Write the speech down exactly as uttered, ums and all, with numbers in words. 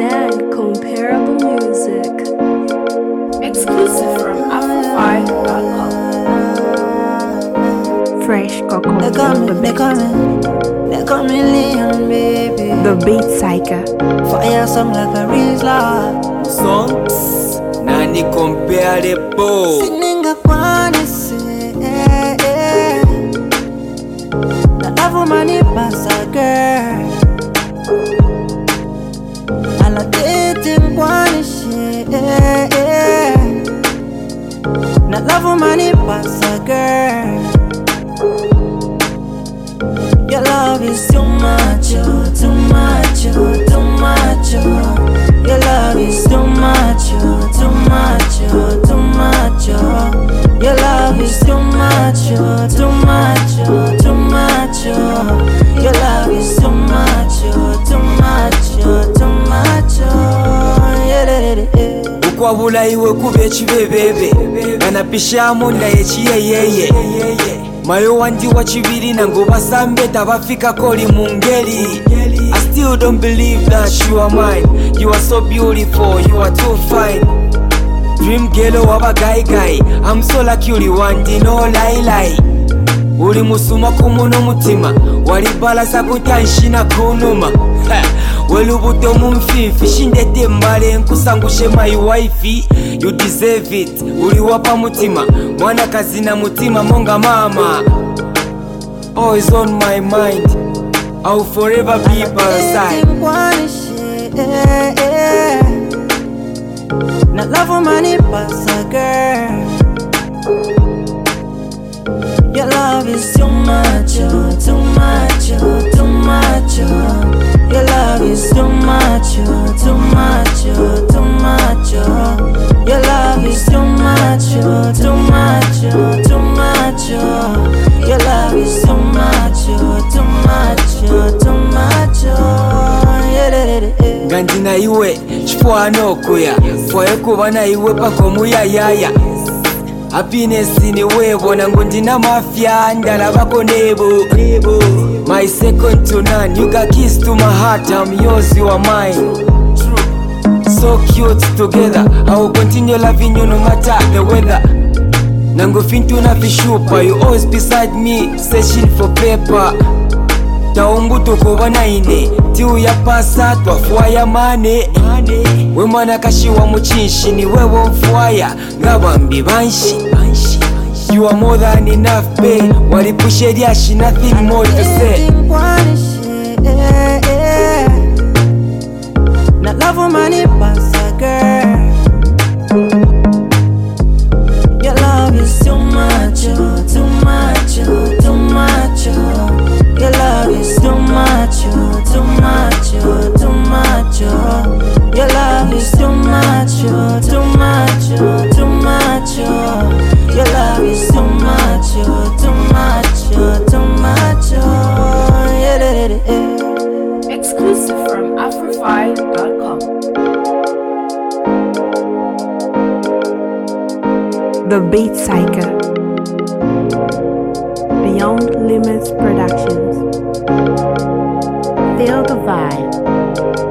and comparable music. Exclusive from Afrofi dot com. Fresh Coco They call on me, the they call beat. me, they call me Leon, baby. The Beat Psycho. Fire song like a Rizla. Songs nani comparable. Sininga kwani se, eh, eh. Na love money pasa girl. Ala dating kwani she, eh, eh. Na love money pasa girl. Your love is too much, oh, too much, oh, too much, oh. Your love is too much, oh, too much, oh, too much, oh. Your love is too much, oh, too much, oh, too much, oh. Your love is too much, oh, too much, oh, too much, oh. Yeah, yeah, yeah, yeah. Ukwabula iwe kube ekibebebe anapishamu nda yekiyeyeye mayo wandi wa chibiri nango basambe tabafika koli mungeli. I still don't believe that you are mine. You are so beautiful, you are too fine. Dream girl waba guy guy. I'm so lucky uli wandi no lie lie. Uli musuma kumuno mutima wali balasa kutanshina kunuma. Welubuto mumfifi shindete mbale nkusangushe my wife. You deserve it. Uli wapa mutima mwana kazi na mutima monga mama. Always on my mind. I'll forever be by your side. eh, eh. Na love money pasa girl. Your love is too much, oh, too much, oh, too much, oh. Your love is too much, oh, too much, oh, too much, oh. Your love is too much, oh, too much, oh, too much, oh. Your love is too much, oh, too much, oh, too much, oh. Yeah, yeah, yeah, yeah. Ganji na iwe chifwano kuya fwaye kuba na iwe pako muyayaya. Happiness ni webo nangu ndina mafia ndala bako nebo. My second to none, you got keys to my heart, I'm yours, you are mine. So cute together, I will continue loving you no matter the weather. Nangu fintu na vishupa, you always beside me, searching for paper. Taungu tuko ine, tiu ya pasa, twafuaya mane. We mwana kashiwa muchinshi, ni wewo mfuaya, ngabambi banshi. You are more than enough, babe. Walipushe diashi, nothing more to say. eh, eh. Na love money pasa girl. Your love is too much, oh, too much, oh, too much, oh. Your love is too much, oh, too much, oh, too much, oh. Your love is too much, oh, too much, oh, too much, oh. Your love is too much, oh, too much, oh, too much, oh. Yeah, yeah, yeah, yeah. Exclusive from Afrofi dot com. The Beat Psycho. Beyond Limits Productions. Feel the vibe.